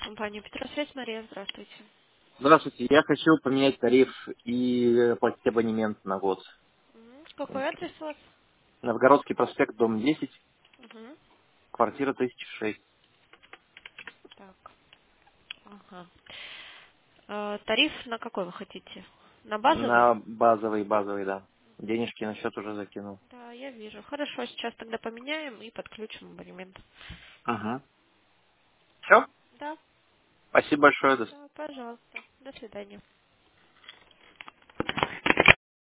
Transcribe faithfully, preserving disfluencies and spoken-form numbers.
Компания Петросвязь, Мария, здравствуйте. Здравствуйте, я хочу поменять тариф и платить абонемент на год. Мгм. Какой адрес у вас? Новгородский проспект, дом десять, Мгм. квартира тысяча шесть. Так, ага. Э, тариф на какой вы хотите? На базовый? На базовый, базовый, да. Денежки на счет уже закинул. Да, я вижу. Хорошо, сейчас тогда поменяем и подключим абонемент. Ага. Все? Да, Спасибо большое. До да, пожалуйста. До свидания.